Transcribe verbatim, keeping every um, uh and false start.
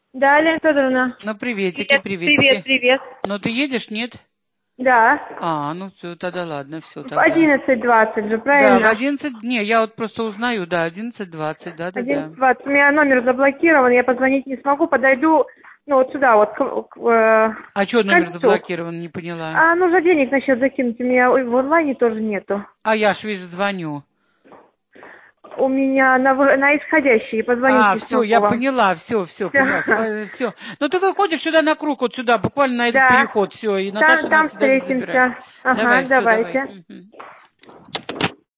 Да, Лена Федоровна. Ну, приветики, Привет, приветики. привет, привет. Ну, ты едешь, нет? Да. А, ну все, тогда ладно, все В тогда. одиннадцать двадцать же, Да, в правильно? одиннадцать, не, я вот просто узнаю, да, одиннадцать двадцать, да-да-да. одиннадцать двадцать. У меня номер заблокирован, я позвонить не смогу. Подойду, ну, вот сюда, вот, к, к, э, А что к номер кольцу. заблокирован, не поняла? А, нужно денег на счет закинуть. У меня ой, в онлайне тоже нету. А я ж, видишь, звоню. У меня на, вы- на исходящий, позвонить А, не все, смогу я вам. поняла, все, все, поняла, все. Ну, ты выходишь сюда на круг, вот сюда, буквально на этот Да. переход, все, и Там, Наташа там нас сюда забирает. встретимся. Ага, Давай, все, давай. давайте. Мгм.